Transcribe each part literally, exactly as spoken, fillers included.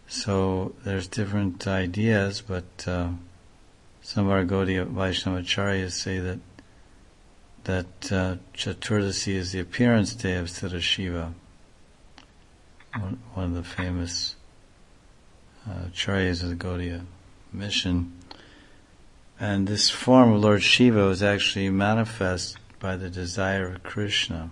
So there's different ideas, but uh, some of our Gaudiya Vaishnavacharyas say that that uh, Chaturdasi is the appearance day of Siddha Shiva, one, one of the famous uh, Acharyas of the Gaudiya mission. And this form of Lord Shiva was actually manifest by the desire of Krishna.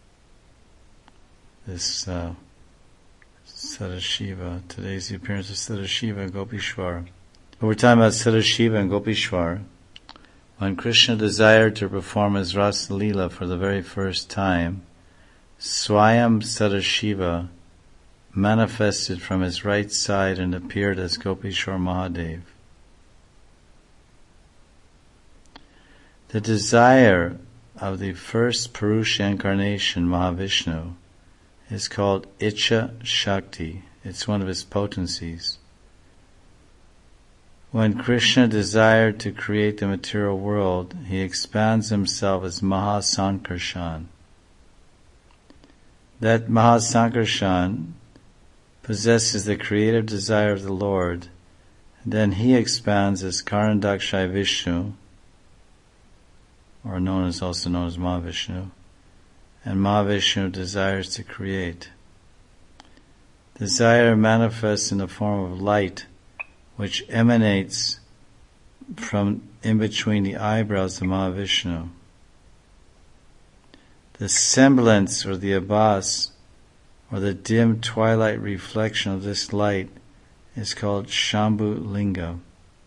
This uh, Siddha Shiva, today's the appearance of Siddha Shiva and Gopishwar. But we're talking about Siddha Shiva and Gopishwar. When Krishna desired to perform his Rasa Leela for the very first time, Swayam Siddha Shiva manifested from his right side and appeared as Gopishwar Mahadev. The desire of the first Purusha incarnation, Mahavishnu, is called Icha Shakti. It's one of his potencies. When Krishna desired to create the material world, he expands himself as Mahasankarshan. That Mahasankarshan possesses the creative desire of the Lord, and then he expands as Karandakshay Vishnu, or known as also known as Mahavishnu, and Mahavishnu desires to create. Desire manifests in the form of light, which emanates from in between the eyebrows of Mahavishnu. The semblance or the abhas, or the dim twilight reflection of this light, is called Shambhu Linga.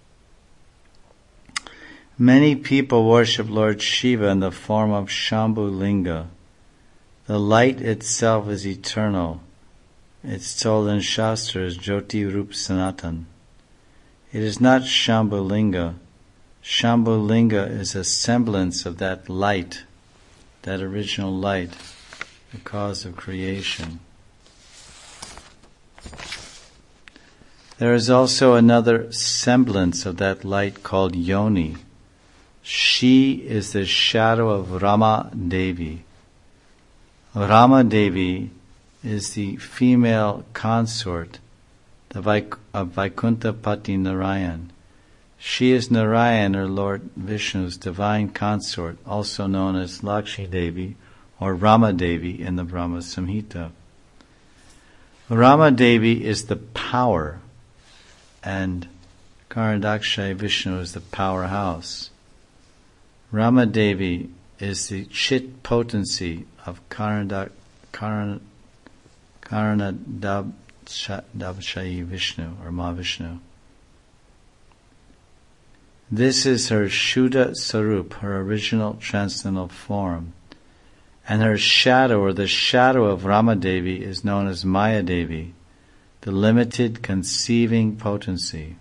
Many people worship Lord Shiva in the form of Shambhu Linga. The light itself is eternal. It's told in Shastra as Jyoti Rup Sanatan. It is not Shambhu Linga. Shambhu Linga is a semblance of that light, that original light, the cause of creation. There is also another semblance of that light called Yoni. She is the shadow of Rama Devi. Rama Devi is the female consort of Vaikuntha Pati Narayan. She is Narayan, or Lord Vishnu's divine consort, also known as Lakshmi Devi or Rama Devi in the Brahma Samhita. Rama Devi is the power, and Karandakshay Vishnu is the powerhouse. Rama Devi is the chit potency of Karandak, Karan, Karanadabshayi Vishnu or Mahavishnu. This is her Shuddha Sarup, her original transcendental form. And her shadow, or the shadow of Rama Devi, is known as Maya Devi, the limited conceiving potency.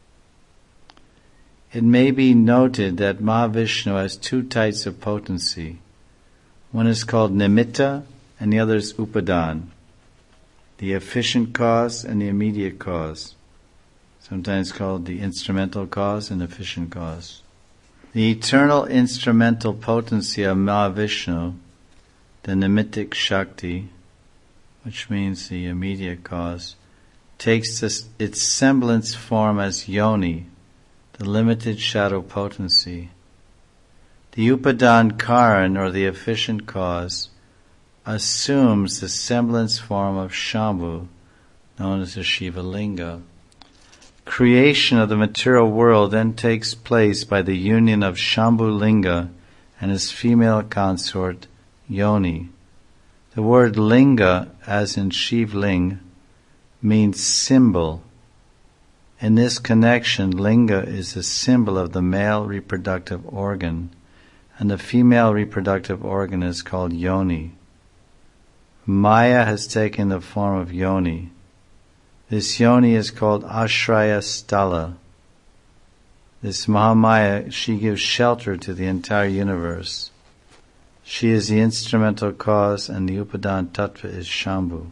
It may be noted that Mahavishnu has two types of potency. One is called Nimitta and the other is Upadan, the efficient cause and the immediate cause, sometimes called the instrumental cause and efficient cause. The eternal instrumental potency of Mahavishnu, the Nimittic Shakti, which means the immediate cause, takes this, its semblance form as Yoni, the limited shadow potency. The Upadan Karan, or the efficient cause, assumes the semblance form of Shambhu, known as the Shiva Linga. Creation of the material world then takes place by the union of Shambhu Linga and his female consort, Yoni. The word Linga, as in Shiv Ling, means symbol. In this connection, Linga is a symbol of the male reproductive organ, and the female reproductive organ is called Yoni. Maya has taken the form of Yoni. This Yoni is called Ashraya Stala. This Mahamaya, she gives shelter to the entire universe. She is the instrumental cause, and the Upadan Tattva is Shambhu.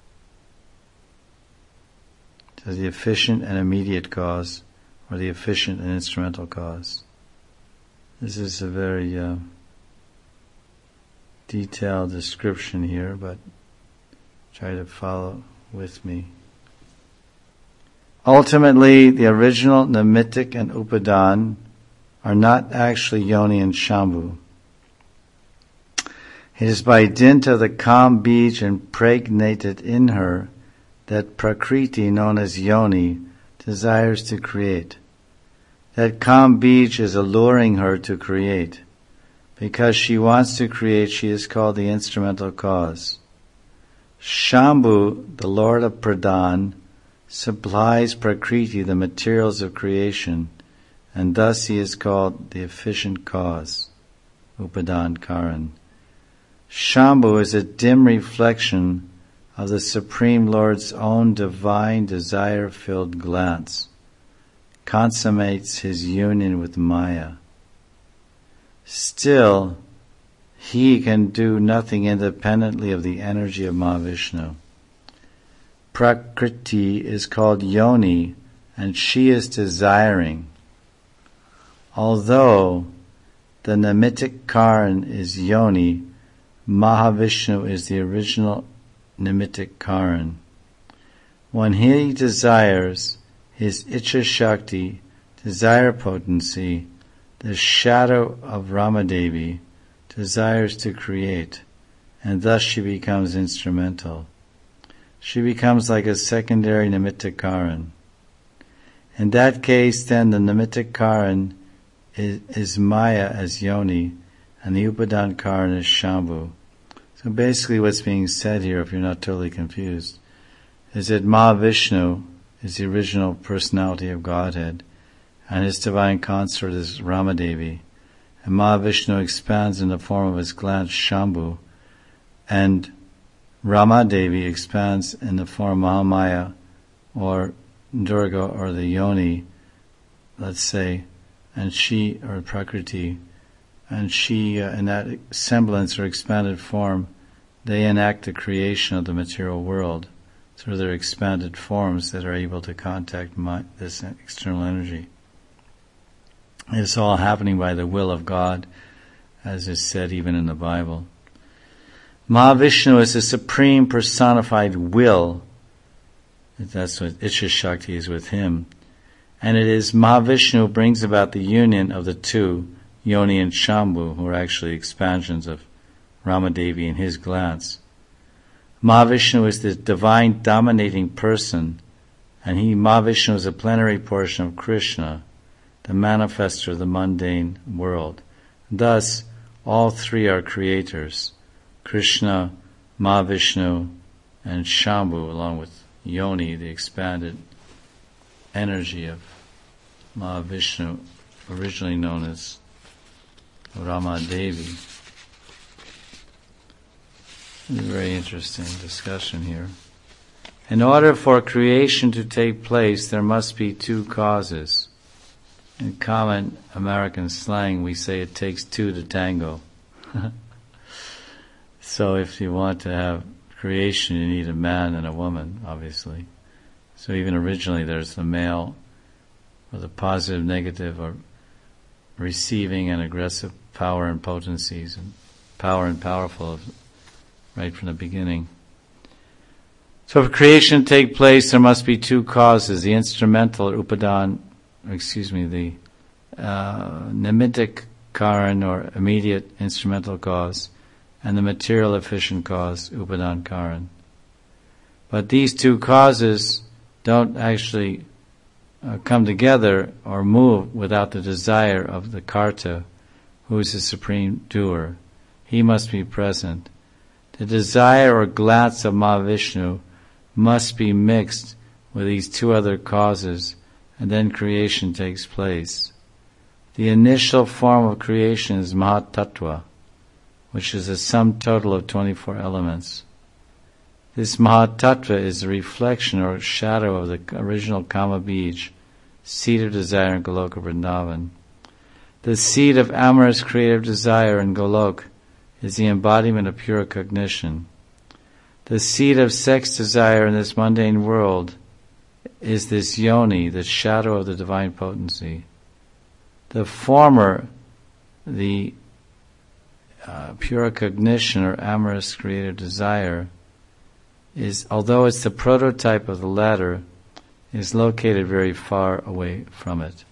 So the efficient and immediate cause, or the efficient and instrumental cause. This is a very uh, detailed description here, but try to follow with me. Ultimately, the original Nimitic and Upadan are not actually Yoni and Shambhu. It is by dint of the Kam Bij impregnated in her that Prakriti, known as Yoni, desires to create. That Kam Bij is alluring her to create. Because she wants to create, she is called the instrumental cause. Shambhu, the Lord of Pradhan, supplies Prakriti the materials of creation, and thus he is called the efficient cause, Upadan Karan. Shambhu is a dim reflection of the Supreme Lord's own divine desire-filled glance, consummates his union with Maya. Still, he can do nothing independently of the energy of Mahavishnu. Prakriti is called Yoni, and she is desiring. Although the Nimitic Karan is Yoni, Mahavishnu is the original Nimitic Karan. When he desires, his Icha Shakti, desire potency, the shadow of Ramadevi, desires to create, and thus she becomes instrumental. She becomes like a secondary Nimitta Karan. In that case, then, the Nimitta Karan is, is Maya as Yoni, and the Upadan Karan is Shambhu. So basically what's being said here, if you're not totally confused, is that Mahavishnu is the original personality of Godhead, and his divine consort is Ramadevi. And Mahavishnu expands in the form of his glance Shambhu, and Ramadevi expands in the form of Mahamaya, or Durga, or the Yoni, let's say, and she, or Prakriti, and she, uh, in that semblance or expanded form, they enact the creation of the material world through their expanded forms that are able to contact my, this external energy. It's all happening by the will of God, as is said even in the Bible. Mahavishnu is the supreme personified will. That's what Icha Shakti is with him. And it is Mahavishnu who brings about the union of the two, Yoni and Shambhu, who are actually expansions of Ramadevi in his glance. Mahavishnu is the divine dominating person, and he, Mahavishnu, is a plenary portion of Krishna, the manifester of the mundane world. Thus, all three are creators. Krishna, Mahavishnu, and Shambhu, along with Yoni, the expanded energy of Mahavishnu, originally known as Ramadevi. It's a very interesting discussion here. In order for creation to take place, there must be two causes. In common American slang, we say it takes two to tango. So if you want to have creation, you need a man and a woman, obviously. So even originally there's the male, or the positive, negative, or receiving and aggressive power and potencies, and power and powerful right from the beginning. So for creation to take place, there must be two causes: the instrumental, or upadan, or excuse me, the uh, nimitic karan, or immediate instrumental cause, and the material efficient cause, upadan karan. But these two causes don't actually uh, come together or move without the desire of the karta, who is the supreme doer. He must be present. The desire or glance of Mahavishnu must be mixed with these two other causes, and then creation takes place. The initial form of creation is Mahatattva, which is a sum total of twenty-four elements. This Mahatattva is a reflection or shadow of the original Kama Bij, seed of desire in Goloka Vrindavan. The seed of amorous creative desire in Golok is the embodiment of pure cognition. The seed of sex desire in this mundane world is this yoni, the shadow of the divine potency. The former, the uh, pure cognition or amorous creative desire, is, although it's the prototype of the latter, is located very far away from it.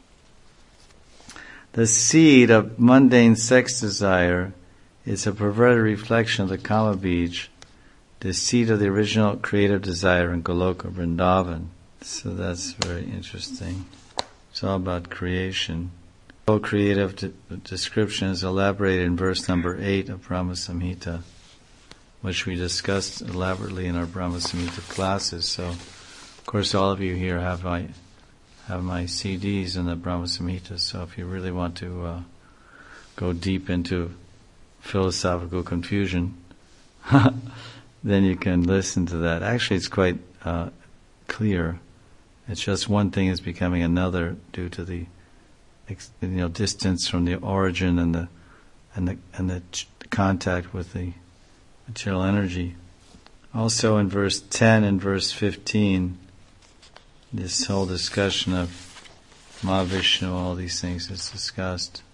The seed of mundane sex desire is a perverted reflection of the Kama Bij, the seed of the original creative desire in Goloka Vrindavan. So that's very interesting. It's all about creation. The whole creative de- description is elaborated in verse number eight of Brahma Samhita, which we discussed elaborately in our Brahma Samhita classes. So, of course, all of you here have my have my C Ds in the Brahma Samhita. So, if you really want to uh, go deep into philosophical confusion, then you can listen to that. Actually, it's quite uh, clear. It's just one thing is becoming another due to the you know distance from the origin and the and the and the ch- contact with the material energy. Also, in verse ten and verse fifteen, this whole discussion of Mahavishnu, all these things is discussed.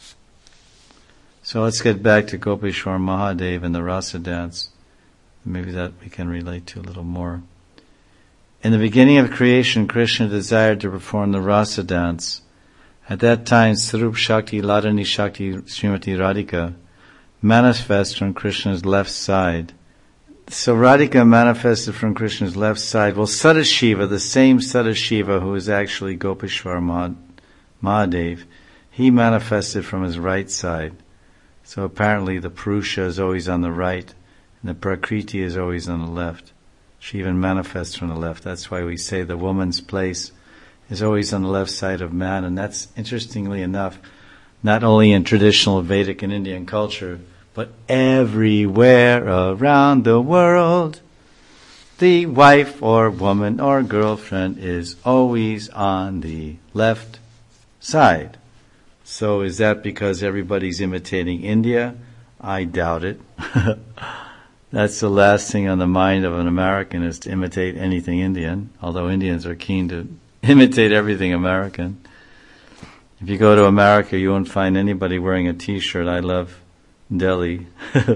So let's get back to Gopeshwar Mahadev and the Rasa dance. Maybe that we can relate to a little more. In the beginning of creation, Krishna desired to perform the Rasa dance. At that time, Sarup Shakti, Ladani Shakti, Srimati Radhika manifested from Krishna's left side. So Radhika manifested from Krishna's left side. Well, Sadashiva, the same Sadashiva who is actually Gopeshwar Mahadev, he manifested from his right side. So apparently the Purusha is always on the right, and the Prakriti is always on the left. She even manifests from the left. That's why we say the woman's place is always on the left side of man, and that's, interestingly enough, not only in traditional Vedic and Indian culture, but everywhere around the world, the wife or woman or girlfriend is always on the left side. So is that because everybody's imitating India? I doubt it. That's the last thing on the mind of an American, is to imitate anything Indian, although Indians are keen to imitate everything American. If you go to America, you won't find anybody wearing a t-shirt, "I love Delhi,"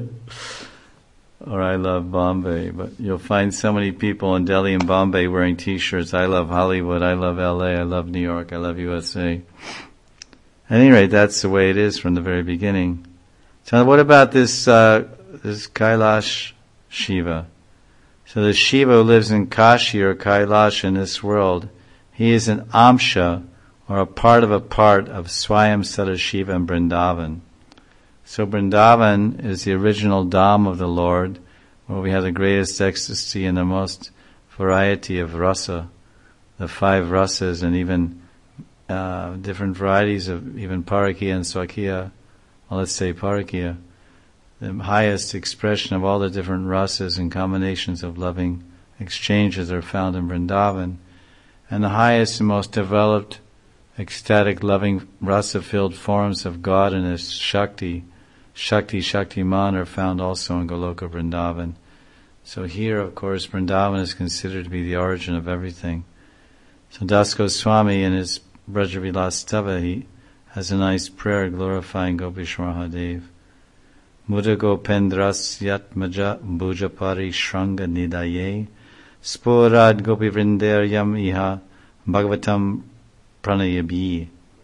or "I love Bombay," but you'll find so many people in Delhi and Bombay wearing t-shirts, "I love Hollywood, I love L A, I love New York, I love U S A." At any rate, that's the way it is from the very beginning. So what about this uh, this Kailash Shiva? So the Shiva who lives in Kashi or Kailash in this world, he is an amsha, or a part of a part of Swayam Sadashiva and Vrindavan. So Vrindavan is the original Dham of the Lord, where we have the greatest ecstasy and the most variety of rasa, the five rasas, and even uh, different varieties of even Parakya and Swakya. Well, let's say Parakya. The highest expression of all the different rasas and combinations of loving exchanges are found in Vrindavan. And the highest and most developed, ecstatic, loving, rasa-filled forms of God and His Shakti, Shakti, Shaktiman, are found also in Goloka Vrindavan. So here, of course, Vrindavan is considered to be the origin of everything. So Das Goswami, in his Brajavilas Tava, he has a nice prayer glorifying Gopeshwar Mahadev. Muda Gopendras Yatmaja Bhujapari Shranga Nidaye Sporad Gopi Vrindaryam Iha Bhagavatam Pranayabi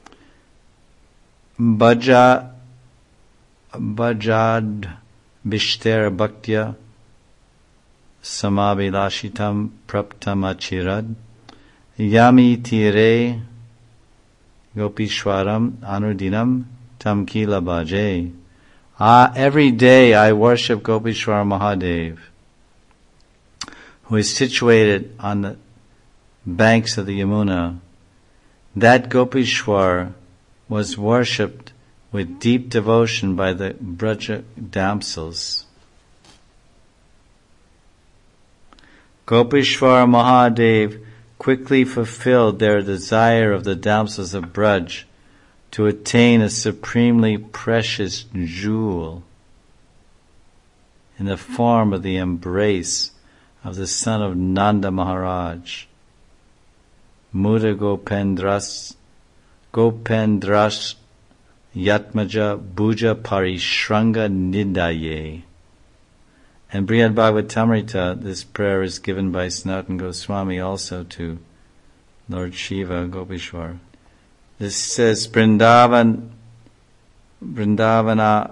Bhaja Bhajad Bishter Bhaktya Samabhilashitam Praptamachirad Yami Tire Gopishwaram Anudinam Tamkila Bhaje. Ah, every day I worship Gopeshwar Mahadev, who is situated on the banks of the Yamuna. That Gopeshwar was worshipped with deep devotion by the Braja damsels. Gopeshwar Mahadev quickly fulfilled their desire of the damsels of Braj to attain a supremely precious jewel in the form of the embrace of the son of Nanda Maharaj. Muda Gopendras Gopendras Yatmaja Bhuja Parishranga Nidaye. And Brihad Bhagavatamrita, this prayer is given by Sanatana Goswami also to Lord Shiva, Gopishwar. This says Vrindavan, Vrindavana,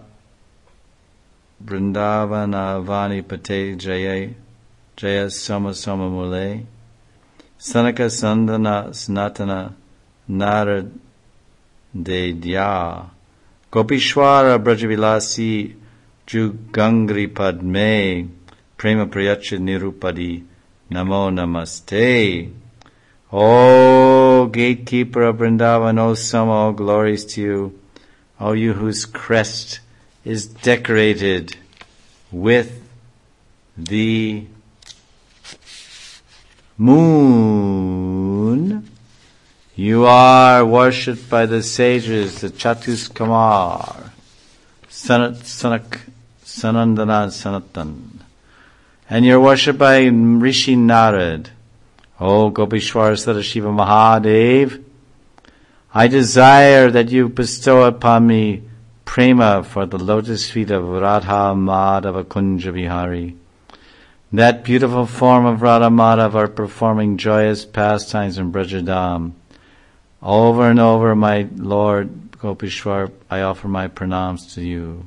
Vrindavana Vani Pate Jaya, Jaya Sama Sama Mule, Sanaka Sandana Sanatana Narad Dedya, Gopishwara Brajavilasi Jugangri Padme, Prema Priyacha Nirupadi, Namo Namaste. O gatekeeper of Vrindavan, O Sama, all glories to you, O you whose crest is decorated with the moon. You are worshipped by the sages, the Chatuskamar, Sanat, Sanak, Sanandana, Sanatan. And you're worshipped by Rishi Narad. O Gopishwar Sadashiva Mahadev, I desire that you bestow upon me prema for the lotus feet of Radha Madhava Kunja Vihari. That beautiful form of Radha Madhava are performing joyous pastimes in Brajadam. Over and over, my Lord Gopishwar, I offer my pranams to you.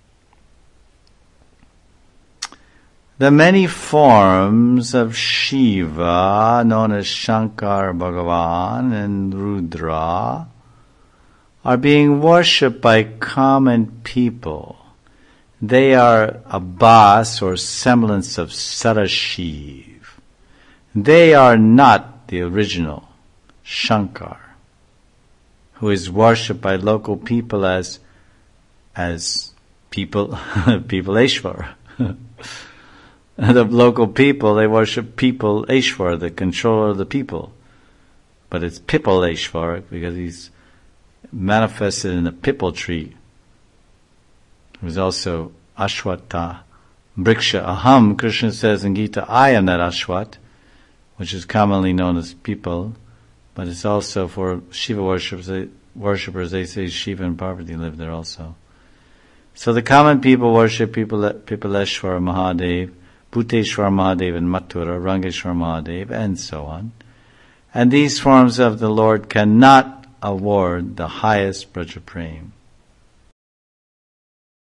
The many forms of Shiva, known as Shankar Bhagavan and Rudra, are being worshipped by common people. They are a bas or semblance of Sadashiv. They are not the original Shankar, who is worshipped by local people as as people people Ishvara. The local people, they worship people Ishvara, the controller of the people. But it's Pipal Ishvara because he's manifested in the pipal tree. There's also Ashwata, Briksha, Aham. Krishna says in Gita, I am that Ashwat, which is commonly known as people, but it's also for Shiva worshippers, worshippers they say Shiva and Parvati live there also. So the common people worship Pipaleshwara Mahadev, Bhuteshwar Mahadev in Mathura, Rangeshwar Mahadev, and so on. And these forms of the Lord cannot award the highest Braja Prem.